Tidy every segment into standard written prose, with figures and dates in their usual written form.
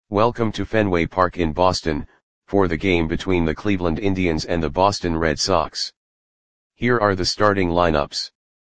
Welcome to Fenway Park in Boston, for the game between the Cleveland Indians and the Boston Red Sox. Here are the starting lineups.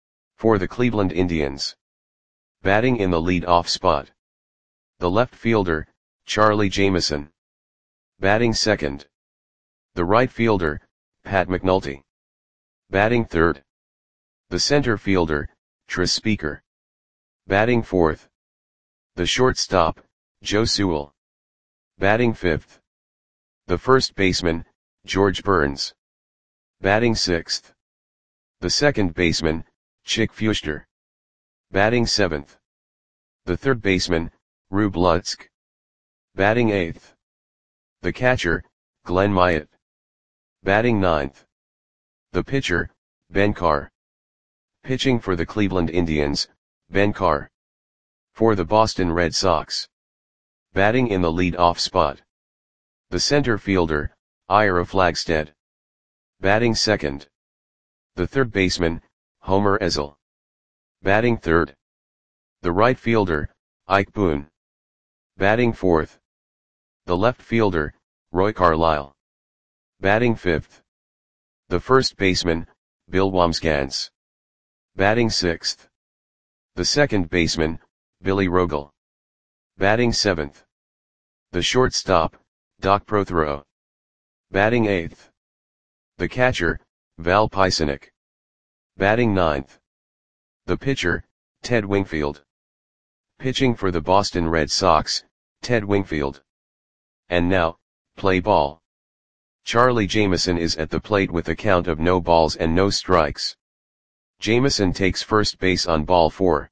For the Cleveland Indians. Batting in the lead-off spot. The left fielder, Charlie Jameson. Batting second. The right fielder, Pat McNulty. Batting third. The center fielder, Tris Speaker. Batting fourth. The shortstop, Joe Sewell. Batting fifth. The first baseman, George Burns. Batting sixth. The second baseman, Chick Feuchter. Batting seventh. The third baseman, Rube Lutzk. Batting eighth. The catcher, Glenn Myatt. Batting ninth. The pitcher, Ben Carr. Pitching for the Cleveland Indians, Ben Carr. For the Boston Red Sox. Batting in the lead-off spot. The center fielder, Ira Flagstead. Batting second. The third baseman, Homer Ezel. Batting third. The right fielder, Ike Boone. Batting fourth. The left fielder, Roy Carlisle. Batting fifth. The first baseman, Bill Wambsgans. Batting sixth. The second baseman, Billy Rogel. Batting seventh. The shortstop, Doc Prothero. Batting eighth. The catcher, Val Pisanic. Batting ninth. The pitcher, Ted Wingfield. Pitching for the Boston Red Sox, Ted Wingfield. And now, play ball. Charlie Jameson is at the plate with a count of no balls and no strikes. Jameson takes first base on ball 4.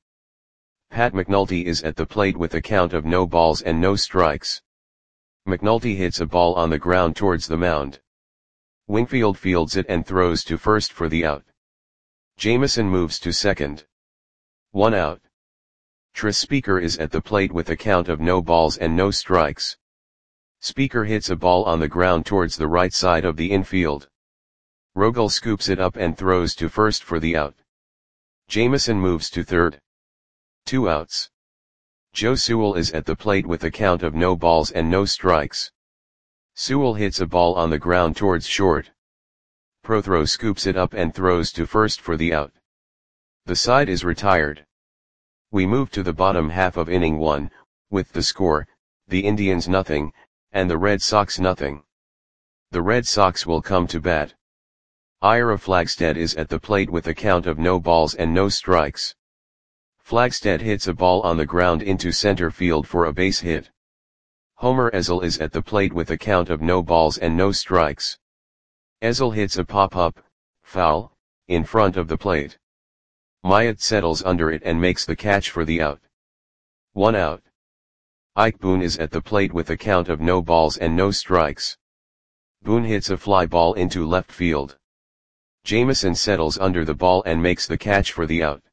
Pat McNulty is at the plate with a count of no balls and no strikes. McNulty hits a ball on the ground towards the mound. Wingfield fields it and throws to first for the out. Jameson moves to second. 1 out. Tris Speaker is at the plate with a count of no balls and no strikes. Speaker hits a ball on the ground towards the right side of the infield. Rogel scoops it up and throws to first for the out. Jameson moves to third. 2 outs. Joe Sewell is at the plate with a count of no balls and no strikes. Sewell hits a ball on the ground towards short. Prothero scoops it up and throws to first for the out. The side is retired. We move to the bottom half of inning 1, with the score, the Indians nothing, and the Red Sox nothing. The Red Sox will come to bat. Ira Flagstead is at the plate with a count of no balls and no strikes. Flagstead hits a ball on the ground into center field for a base hit. Homer Ezel is at the plate with a count of no balls and no strikes. Ezel hits a pop-up, foul, in front of the plate. Myatt settles under it and makes the catch for the out. 1 out. Ike Boone is at the plate with a count of no balls and no strikes. Boone hits a fly ball into left field. Jameson settles under the ball and makes the catch for the out.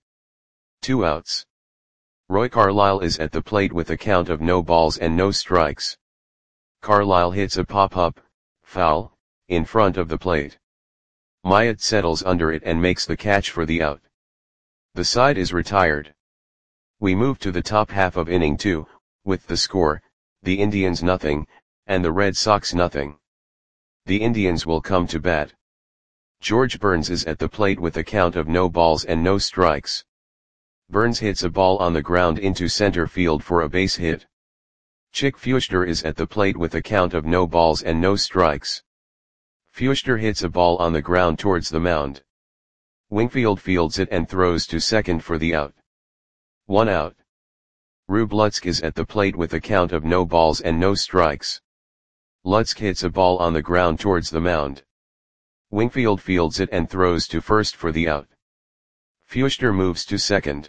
2 outs. Roy Carlisle is at the plate with a count of no balls and no strikes. Carlisle hits a pop-up, foul, in front of the plate. Myatt settles under it and makes the catch for the out. The side is retired. We move to the top half of inning 2, with the score, the Indians nothing, and the Red Sox nothing. The Indians will come to bat. George Burns is at the plate with a count of no balls and no strikes. Burns hits a ball on the ground into center field for a base hit. Chick Feuchter is at the plate with a count of no balls and no strikes. Feuchter hits a ball on the ground towards the mound. Wingfield fields it and throws to second for the out. 1 out. Rube Lutzk is at the plate with a count of no balls and no strikes. Lutzk hits a ball on the ground towards the mound. Wingfield fields it and throws to first for the out. Feuchter moves to second.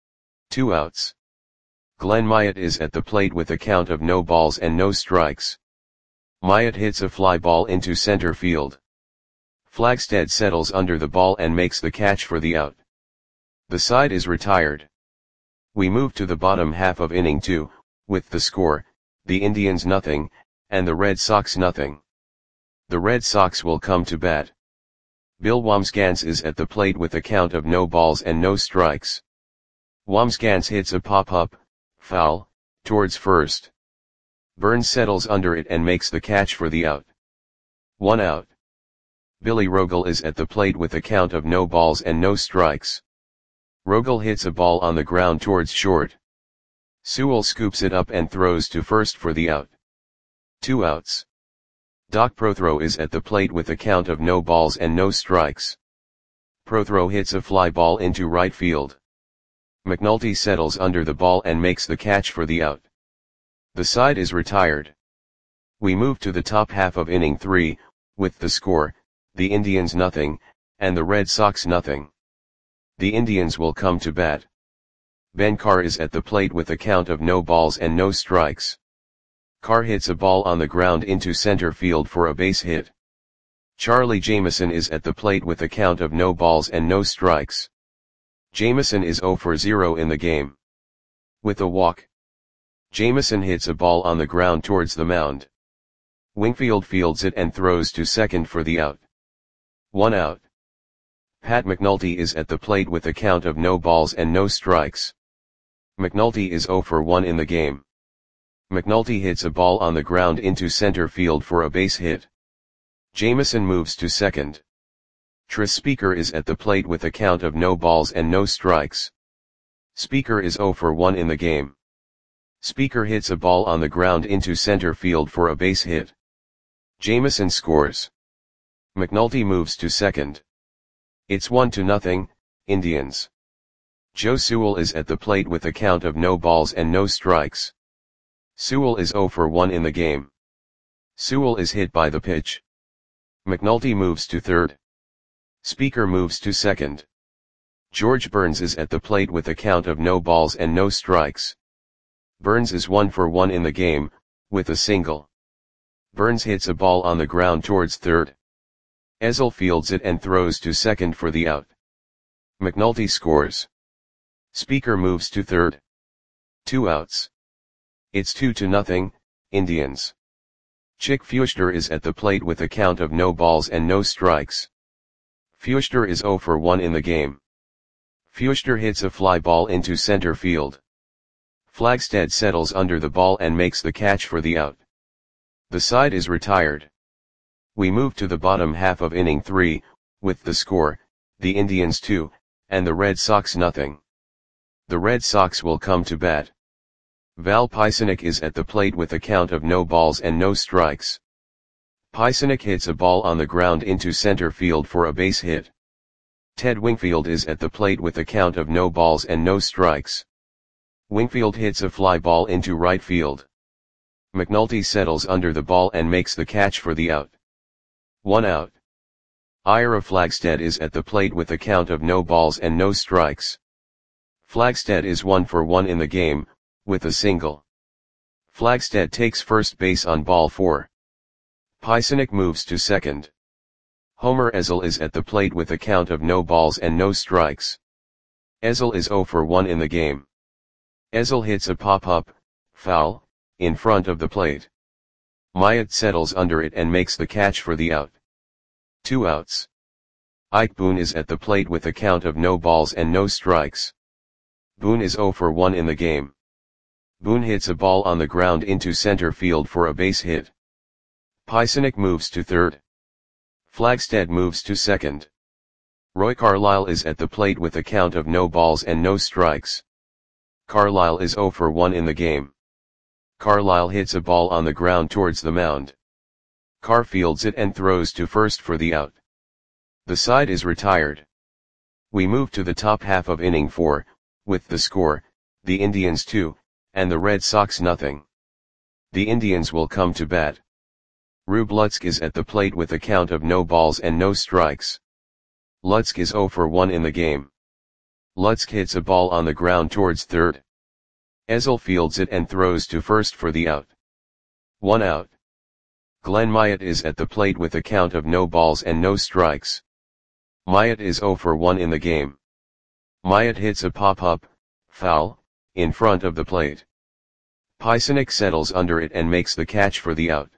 2 outs. Glenn Myatt is at the plate with a count of no balls and no strikes. Myatt hits a fly ball into center field. Flagstead settles under the ball and makes the catch for the out. The side is retired. We move to the bottom half of inning 2, with the score, the Indians nothing, and the Red Sox nothing. The Red Sox will come to bat. Bill Wambsgans is at the plate with a count of no balls and no strikes. Wambsgans hits a pop-up, foul, towards first. Burns settles under it and makes the catch for the out. 1 out. Billy Rogel is at the plate with a count of no balls and no strikes. Rogel hits a ball on the ground towards short. Sewell scoops it up and throws to first for the out. 2 outs. Doc Prothro is at the plate with a count of no balls and no strikes. Prothro hits a fly ball into right field. McNulty settles under the ball and makes the catch for the out. The side is retired. We move to the top half of inning 3, with the score, the Indians nothing, and the Red Sox nothing. The Indians will come to bat. Ben Carr is at the plate with a count of no balls and no strikes. Carr hits a ball on the ground into center field for a base hit. Charlie Jameson is at the plate with a count of no balls and no strikes. Jameson is 0 for 0 in the game. With a walk. Jameson hits a ball on the ground towards the mound. Wingfield fields it and throws to second for the out. 1 out. Pat McNulty is at the plate with a count of no balls and no strikes. McNulty is 0 for 1 in the game. McNulty hits a ball on the ground into center field for a base hit. Jameson moves to second. Tris Speaker is at the plate with a count of no balls and no strikes. Speaker is 0 for 1 in the game. Speaker hits a ball on the ground into center field for a base hit. Jameson scores. McNulty moves to second. It's 1-0, Indians. Joe Sewell is at the plate with a count of no balls and no strikes. Sewell is 0 for 1 in the game. Sewell is hit by the pitch. McNulty moves to third. Speaker moves to second. George Burns is at the plate with a count of no balls and no strikes. Burns is 1 for 1 in the game, with a single. Burns hits a ball on the ground towards third. Ezel fields it and throws to second for the out. McNulty scores. Speaker moves to third. 2 outs. It's 2-0, Indians. Chick Feuchter is at the plate with a count of no balls and no strikes. Feuchter is 0 for 1 in the game. Feuchter hits a fly ball into center field. Flagstead settles under the ball and makes the catch for the out. The side is retired. We move to the bottom half of inning 3, with the score, the Indians 2, and the Red Sox nothing. The Red Sox will come to bat. Val Pysynek is at the plate with a count of no balls and no strikes. Pysynek hits a ball on the ground into center field for a base hit. Ted Wingfield is at the plate with a count of no balls and no strikes. Wingfield hits a fly ball into right field. McNulty settles under the ball and makes the catch for the out. 1 out. Ira Flagstead is at the plate with a count of no balls and no strikes. Flagstead is 1 for 1 in the game, with a single. Flagstead takes first base on ball 4. Pysynek moves to second. Homer Ezel is at the plate with a count of no balls and no strikes. Ezel is 0 for 1 in the game. Ezel hits a pop-up, foul, in front of the plate. Myatt settles under it and makes the catch for the out. 2 outs. Ike Boone is at the plate with a count of no balls and no strikes. Boone is 0 for 1 in the game. Boone hits a ball on the ground into center field for a base hit. Pysynek moves to third. Flagstead moves to second. Roy Carlisle is at the plate with a count of no balls and no strikes. Carlisle is 0 for 1 in the game. Carlisle hits a ball on the ground towards the mound. Carr fields it and throws to first for the out. The side is retired. We move to the top half of inning 4, with the score, the Indians 2, and the Red Sox nothing. The Indians will come to bat. Rube Lutzk is at the plate with a count of no balls and no strikes. Lutzk is 0 for 1 in the game. Lutzk hits a ball on the ground towards third. Ezel fields it and throws to first for the out. 1 out. Glenn Myatt is at the plate with a count of no balls and no strikes. Myatt is 0 for 1 in the game. Myatt hits a pop-up, foul, in front of the plate. Pysynek settles under it and makes the catch for the out.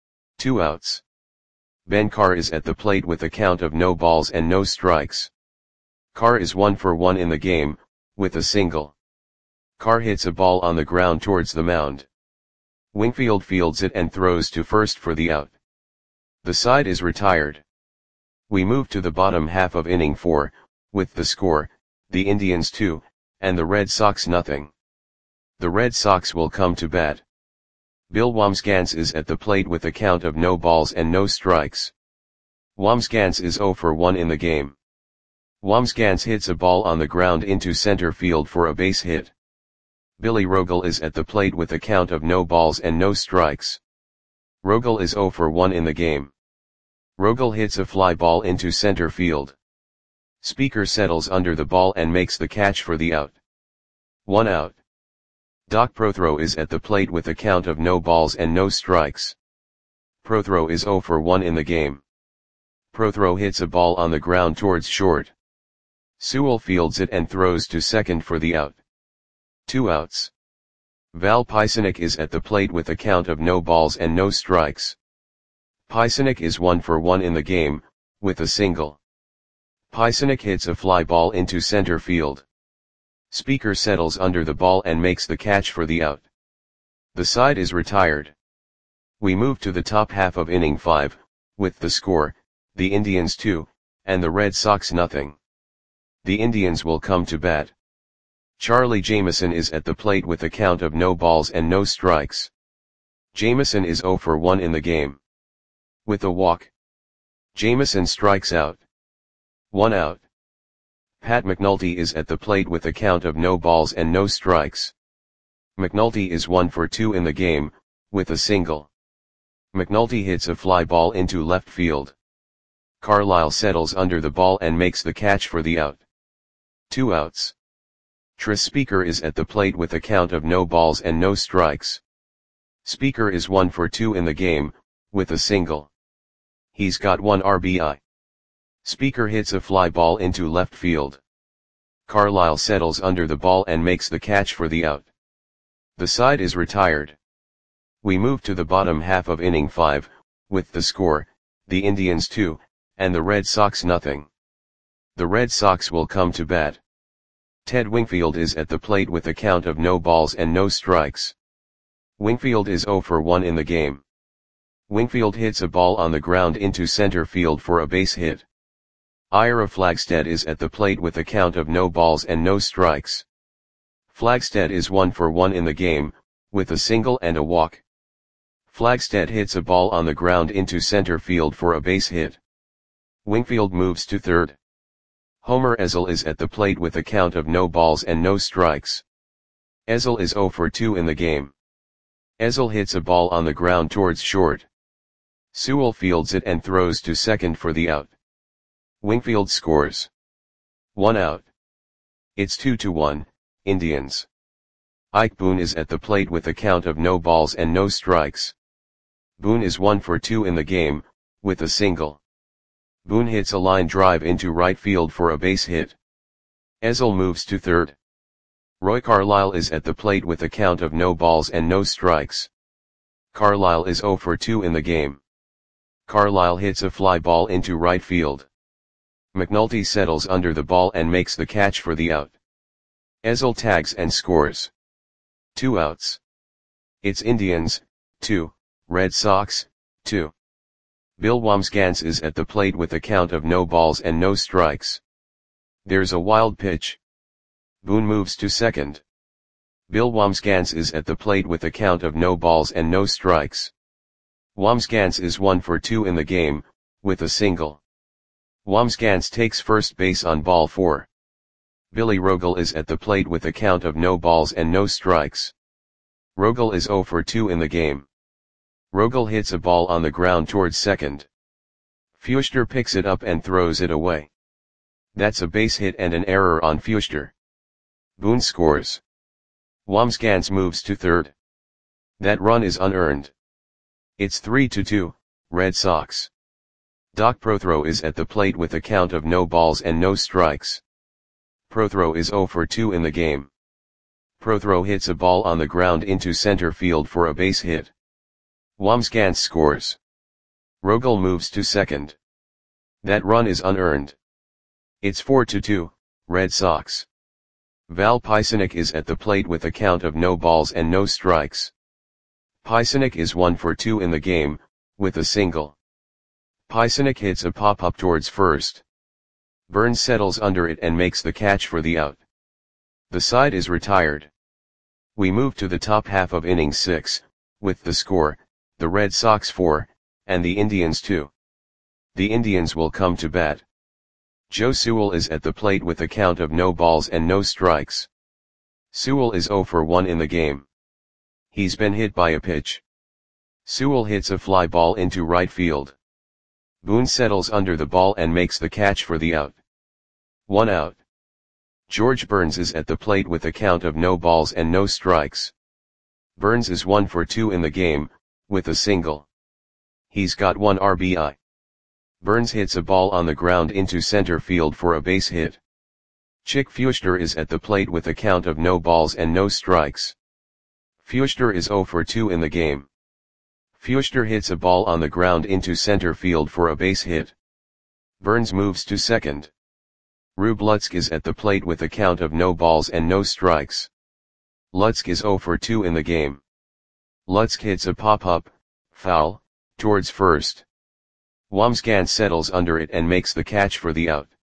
2 outs. Ben Carr is at the plate with a count of no balls and no strikes. Carr is 1 for 1 in the game, with a single. Carr hits a ball on the ground towards the mound. Wingfield fields it and throws to first for the out. The side is retired. We move to the bottom half of inning 4, with the score, the Indians 2, and the Red Sox nothing. The Red Sox will come to bat. Bill Wambsgans is at the plate with a count of no balls and no strikes. Wambsgans is 0 for 1 in the game. Wambsgans hits a ball on the ground into center field for a base hit. Billy Rogel is at the plate with a count of no balls and no strikes. Rogel is 0 for 1 in the game. Rogel hits a fly ball into center field. Speaker settles under the ball and makes the catch for the out. 1 out. Doc Prothro is at the plate with a count of no balls and no strikes. Prothro is 0 for 1 in the game. Prothro hits a ball on the ground towards short. Sewell fields it and throws to second for the out. 2 outs. Val Pisanic is at the plate with a count of no balls and no strikes. Pisanic is 1 for 1 in the game, with a single. Pisanic hits a fly ball into center field. Speaker settles under the ball and makes the catch for the out. The side is retired. We move to the top half of inning 5, with the score, the Indians 2, and the Red Sox nothing. The Indians will come to bat. Charlie Jameson is at the plate with a count of no balls and no strikes. Jameson is 0 for 1 in the game. With a walk, Jameson strikes out. 1 out. Pat McNulty is at the plate with a count of no balls and no strikes. McNulty is 1 for 2 in the game, with a single. McNulty hits a fly ball into left field. Carlisle settles under the ball and makes the catch for the out. 2 outs. Tris Speaker is at the plate with a count of no balls and no strikes. Speaker is 1 for 2 in the game, with a single. He's got 1 RBI. Speaker hits a fly ball into left field. Carlisle settles under the ball and makes the catch for the out. The side is retired. We move to the bottom half of inning 5, with the score, the Indians 2, and the Red Sox nothing. The Red Sox will come to bat. Ted Wingfield is at the plate with a count of no balls and no strikes. Wingfield is 0 for 1 in the game. Wingfield hits a ball on the ground into center field for a base hit. Ira Flagstead is at the plate with a count of no balls and no strikes. Flagstead is 1 for 1 in the game, with a single and a walk. Flagstead hits a ball on the ground into center field for a base hit. Wingfield moves to third. Homer Ezel is at the plate with a count of no balls and no strikes. Ezel is 0 for 2 in the game. Ezel hits a ball on the ground towards short. Sewell fields it and throws to second for the out. Wingfield scores. 1 out. It's 2-1, Indians. Ike Boone is at the plate with a count of no balls and no strikes. Boone is 1 for 2 in the game, with a single. Boone hits a line drive into right field for a base hit. Ezel moves to third. Roy Carlisle is at the plate with a count of no balls and no strikes. Carlisle is 0 for 2 in the game. Carlisle hits a fly ball into right field. McNulty settles under the ball and makes the catch for the out. Ezel tags and scores. 2 outs. It's Indians, 2, Red Sox, 2. Bill Wambsgans is at the plate with a count of no balls and no strikes. There's a wild pitch. Boone moves to second. Bill Wambsgans is at the plate with a count of no balls and no strikes. Wambsgans is 1 for 2 in the game, with a single. Wambsgans takes first base on ball 4. Billy Rogel is at the plate with a count of no balls and no strikes. Rogel is 0 for 2 in the game. Rogel hits a ball on the ground towards second. Feuchter picks it up and throws it away. That's a base hit and an error on Feuchter. Boone scores. Wambsgans moves to third. That run is unearned. It's 3-2, Red Sox. Doc Prothro is at the plate with a count of no balls and no strikes. Prothro is 0 for 2 in the game. Prothro hits a ball on the ground into center field for a base hit. Wambsgans scores. Rogel moves to second. That run is unearned. It's 4-2, Red Sox. Val Pisanic is at the plate with a count of no balls and no strikes. Pysynik is 1 for 2 in the game, with a single. Pysynik hits a pop-up towards first. Burns settles under it and makes the catch for the out. The side is retired. We move to the top half of inning 6, with the score, the Red Sox 4, and the Indians 2. The Indians will come to bat. Joe Sewell is at the plate with a count of no balls and no strikes. Sewell is 0 for 1 in the game. He's been hit by a pitch. Sewell hits a fly ball into right field. Boone settles under the ball and makes the catch for the out. 1 out. George Burns is at the plate with a count of no balls and no strikes. Burns is 1 for 2 in the game, with a single. He's got 1 RBI. Burns hits a ball on the ground into center field for a base hit. Chick Feuchter is at the plate with a count of no balls and no strikes. Feuchter is 0 for 2 in the game. Feuchter hits a ball on the ground into center field for a base hit. Burns moves to second. Rube Lutzk is at the plate with a count of no balls and no strikes. Lutzk is 0 for 2 in the game. Lutzk hits a pop-up, foul, towards first. Wamsgans settles under it and makes the catch for the out.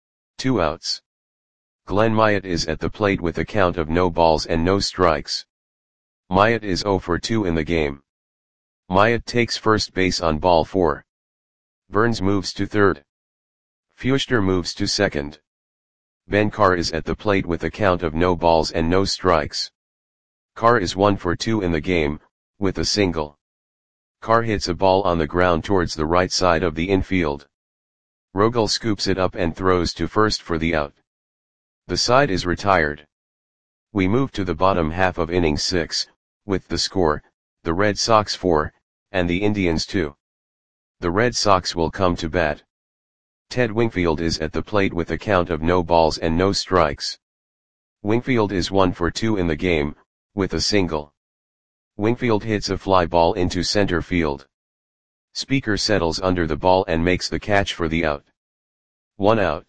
2 outs. Glenn Myatt is at the plate with a count of no balls and no strikes. Myatt is 0 for 2 in the game. Myatt takes first base on ball 4. Burns moves to third. Feuchter moves to second. Ben Carr is at the plate with a count of no balls and no strikes. Carr is 1 for 2 in the game, with a single. Carr hits a ball on the ground towards the right side of the infield. Rogel scoops it up and throws to first for the out. The side is retired. We move to the bottom half of inning 6, with the score, the Red Sox 4, and the Indians 2. The Red Sox will come to bat. Ted Wingfield is at the plate with a count of no balls and no strikes. Wingfield is 1 for 2 in the game, with a single. Wingfield hits a fly ball into center field. Speaker settles under the ball and makes the catch for the out. 1 out.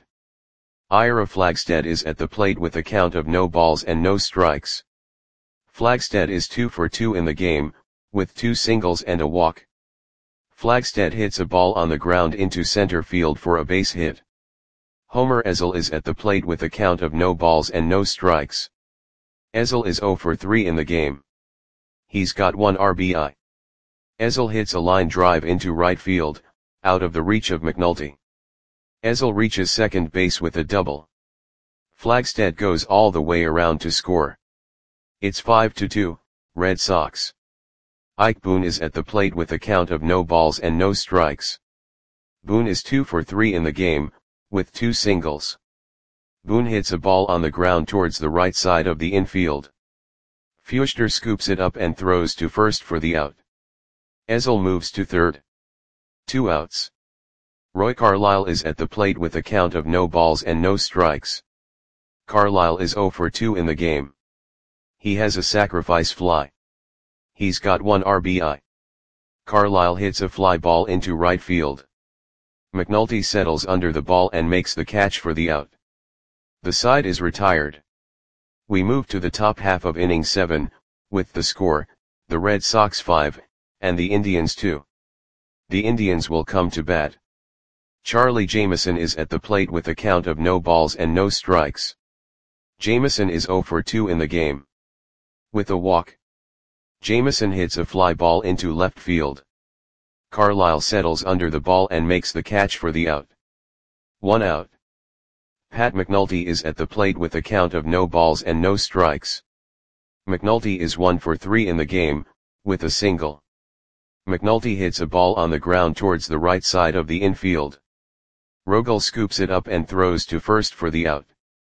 Ira Flagstead is at the plate with a count of no balls and no strikes. Flagstead is 2 for 2 in the game, with 2 singles and a walk. Flagstead hits a ball on the ground into center field for a base hit. Homer Ezel is at the plate with a count of no balls and no strikes. Ezel is 0 for 3 in the game. He's got 1 RBI. Ezel hits a line drive into right field, out of the reach of McNulty. Ezel reaches second base with a double. Flagstead goes all the way around to score. It's 5-2, Red Sox. Ike Boone is at the plate with a count of no balls and no strikes. Boone is 2 for 3 in the game, with 2 singles. Boone hits a ball on the ground towards the right side of the infield. Feuchter scoops it up and throws to first for the out. Ezel moves to third. 2 outs. Roy Carlisle is at the plate with a count of no balls and no strikes. Carlisle is 0 for 2 in the game. He has a sacrifice fly. He's got 1 RBI. Carlisle hits a fly ball into right field. McNulty settles under the ball and makes the catch for the out. The side is retired. We move to the top half of inning 7, with the score, the Red Sox 5, and the Indians 2. The Indians will come to bat. Charlie Jameson is at the plate with a count of no balls and no strikes. Jameson is 0 for 2 in the game. With a walk. Jameson hits a fly ball into left field. Carlisle settles under the ball and makes the catch for the out. 1 out. Pat McNulty is at the plate with a count of no balls and no strikes. McNulty is 1 for 3 in the game, with a single. McNulty hits a ball on the ground towards the right side of the infield. Rogel scoops it up and throws to first for the out.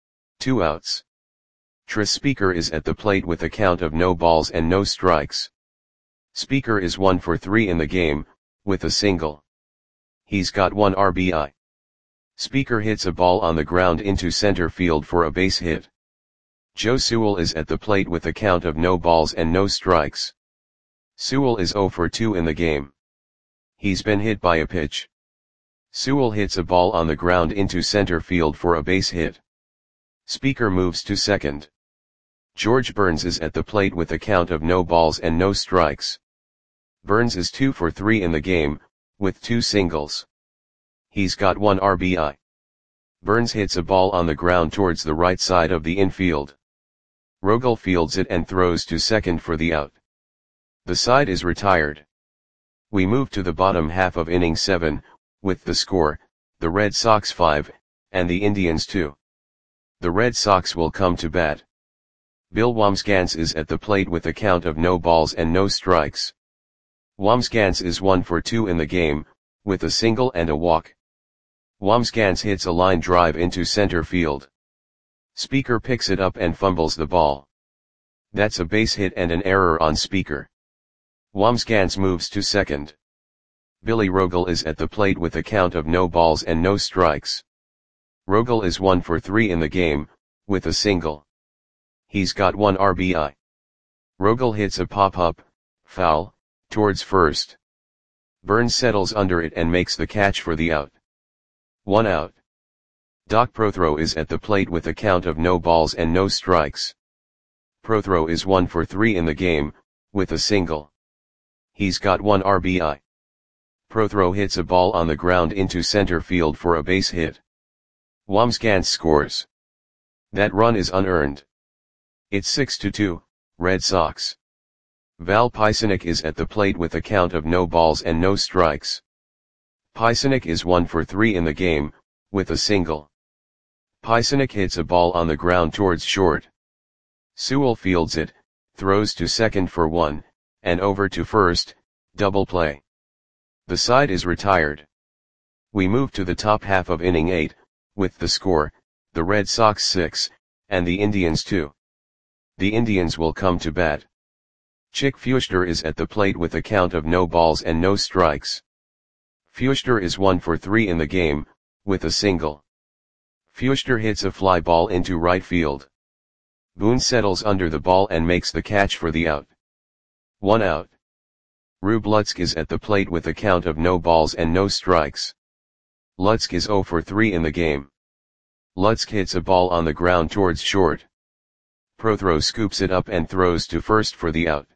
2 outs. Tris Speaker is at the plate with a count of no balls and no strikes. Speaker is 1 for 3 in the game, with a single. He's got 1 RBI. Speaker hits a ball on the ground into center field for a base hit. Joe Sewell is at the plate with a count of no balls and no strikes. Sewell is 0 for 2 in the game. He's been hit by a pitch. Sewell hits a ball on the ground into center field for a base hit. Speaker moves to second. George Burns is at the plate with a count of no balls and no strikes. Burns is 2 for 3 in the game, with 2 singles. He's got 1 RBI. Burns hits a ball on the ground towards the right side of the infield. Rogel fields it and throws to second for the out. The side is retired. We move to the bottom half of inning 7, with the score, the Red Sox 5, and the Indians 2. The Red Sox will come to bat. Bill Wambsgans is at the plate with a count of no balls and no strikes. Wambsgans is 1 for 2 in the game, with a single and a walk. Wambsgans hits a line drive into center field. Speaker picks it up and fumbles the ball. That's a base hit and an error on Speaker. Wambsgans moves to second. Billy Rogel is at the plate with a count of no balls and no strikes. Rogel is 1 for 3 in the game, with a single. He's got 1 RBI. Rogel hits a pop-up, foul, towards first. Burns settles under it and makes the catch for the out. 1 out. Doc Prothro is at the plate with a count of no balls and no strikes. Prothro is 1 for 3 in the game, with a single. He's got 1 RBI. Prothro hits a ball on the ground into center field for a base hit. Wambsgans scores. That run is unearned. It's 6-2, Red Sox. Val Pisanic is at the plate with a count of no balls and no strikes. Pisanic is 1 for 3 in the game, with a single. Pisanic hits a ball on the ground towards short. Sewell fields it, throws to second for 1, and over to first, double play. The side is retired. We move to the top half of inning 8, with the score, the Red Sox 6, and the Indians 2. The Indians will come to bat. Chick Feuchter is at the plate with a count of no balls and no strikes. Feuchter is 1 for 3 in the game, with a single. Feuchter hits a fly ball into right field. Boone settles under the ball and makes the catch for the out. 1 out. Rube Lutzk is at the plate with a count of no balls and no strikes. Lutzk is 0 for 3 in the game. Lutzk hits a ball on the ground towards short. Prothro scoops it up and throws to first for the out.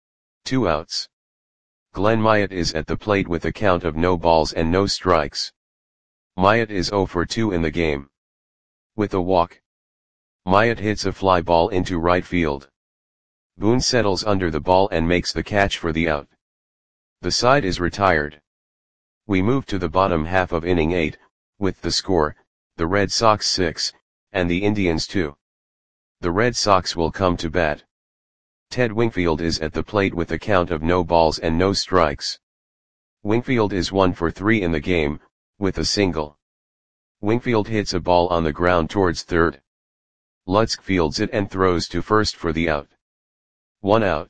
2 outs. Glenn Myatt is at the plate with a count of no balls and no strikes. Myatt is 0 for 2 in the game. With a walk. Myatt hits a fly ball into right field. Boone settles under the ball and makes the catch for the out. The side is retired. We move to the bottom half of inning 8, with the score, the Red Sox 6, and the Indians 2. The Red Sox will come to bat. Ted Wingfield is at the plate with a count of no balls and no strikes. Wingfield is 1 for 3 in the game, with a single. Wingfield hits a ball on the ground towards third. Lutzk fields it and throws to first for the out. 1 out.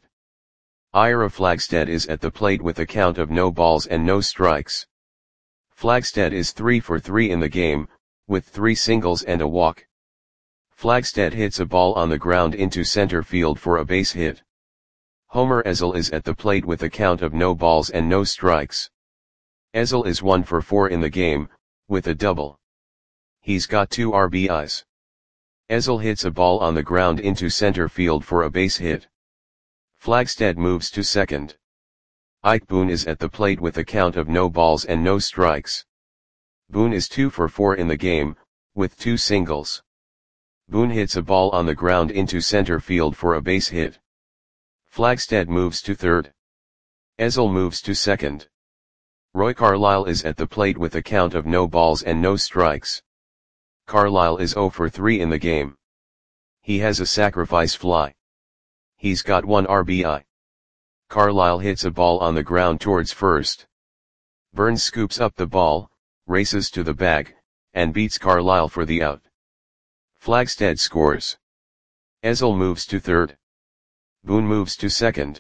Ira Flagstead is at the plate with a count of no balls and no strikes. Flagstead is 3 for 3 in the game, with 3 singles and a walk. Flagstead hits a ball on the ground into center field for a base hit. Homer Ezel is at the plate with a count of no balls and no strikes. Ezel is 1 for 4 in the game, with a double. He's got 2 RBIs. Ezel hits a ball on the ground into center field for a base hit. Flagstead moves to second. Ike Boone is at the plate with a count of no balls and no strikes. Boone is 2 for 4 in the game, with 2 singles. Boone hits a ball on the ground into center field for a base hit. Flagstead moves to third. Ezel moves to second. Roy Carlisle is at the plate with a count of no balls and no strikes. Carlisle is 0 for 3 in the game. He has a sacrifice fly. He's got 1 RBI. Carlisle hits a ball on the ground towards first. Burns scoops up the ball, races to the bag, and beats Carlisle for the out. Flagstead scores. Ezel moves to third. Boone moves to second.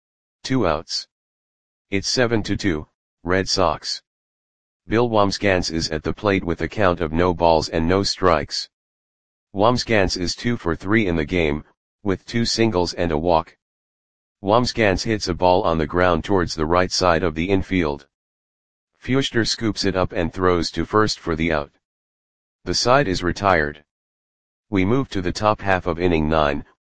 2 outs. It's 7-2, Red Sox. Bill Wambsgans is at the plate with a count of no balls and no strikes. Wambsgans is 2 for 3 in the game, with 2 singles and a walk. Wambsgans hits a ball on the ground towards the right side of the infield. Feuchter scoops it up and throws to first for the out. The side is retired. We move to the top half of inning 9,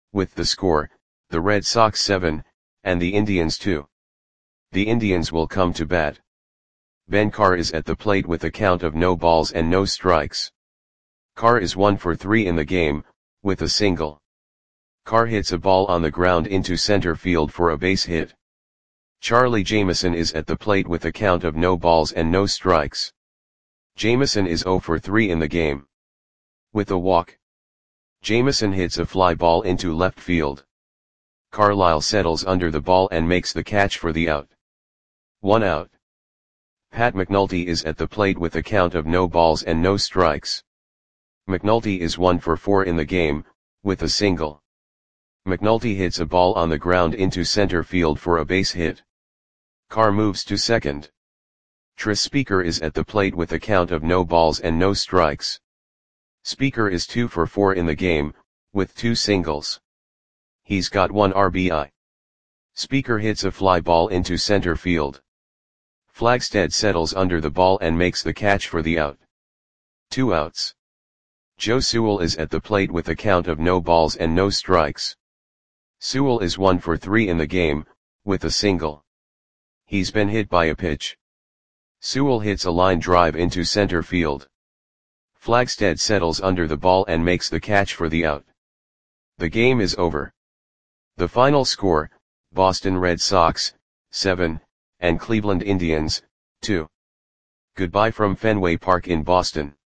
with the score, the Red Sox 7, and the Indians 2. The Indians will come to bat. Ben Carr is at the plate with a count of no balls and no strikes. Carr is 1 for 3 in the game, with a single. Carr hits a ball on the ground into center field for a base hit. Charlie Jameson is at the plate with a count of no balls and no strikes. Jameson is 0 for 3 in the game. With a walk. Jameson hits a fly ball into left field. Carlisle settles under the ball and makes the catch for the out. 1 out. Pat McNulty is at the plate with a count of no balls and no strikes. McNulty is 1 for 4 in the game, with a single. McNulty hits a ball on the ground into center field for a base hit. Carr moves to second. Tris Speaker is at the plate with a count of no balls and no strikes. Speaker is 2 for 4 in the game, with 2 singles. He's got 1 RBI. Speaker hits a fly ball into center field. Flagstead settles under the ball and makes the catch for the out. 2 outs. Joe Sewell is at the plate with a count of no balls and no strikes. Sewell is 1 for 3 in the game, with a single. He's been hit by a pitch. Sewell hits a line drive into center field. Flagstead settles under the ball and makes the catch for the out. The game is over. The final score, Boston Red Sox, 7, and Cleveland Indians, 2. Goodbye from Fenway Park in Boston.